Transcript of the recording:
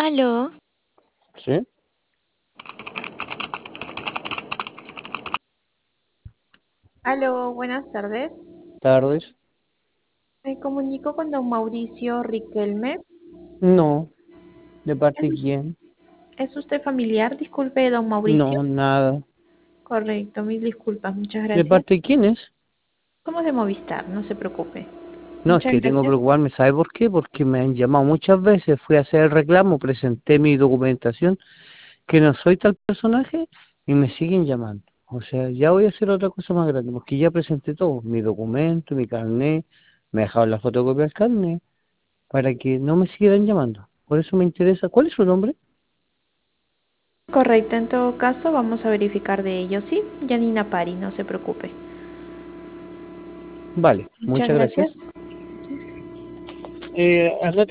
Aló, Sí, Aló, buenas tardes. tardes. Me comunico con don Mauricio Riquelme. No, ¿de ¿Es, parte de us- quién? es usted familiar? Disculpe, don Mauricio. No, nada. Correcto, mil disculpas, muchas ¿De gracias. parte de quién es? Somos de Movistar, no se preocupe. No, es Muchas que tengo que gracias. preocuparme, ¿sabe por qué? Porque me han llamado muchas veces, fui a hacer el reclamo, presenté mi documentación, que no soy tal personaje, y me siguen llamando. O sea, ya voy a hacer otra cosa más grande, porque ya presenté todo, mi documento, mi carnet, me he dejado la fotocopia del carnet, para que no me siguieran llamando. Por eso me interesa. ¿Cuál es su nombre? Correcto, en todo caso vamos a verificar de ello, ¿sí? Janina Pari, no se preocupe. Vale, Muchas muchas gracias. gracias.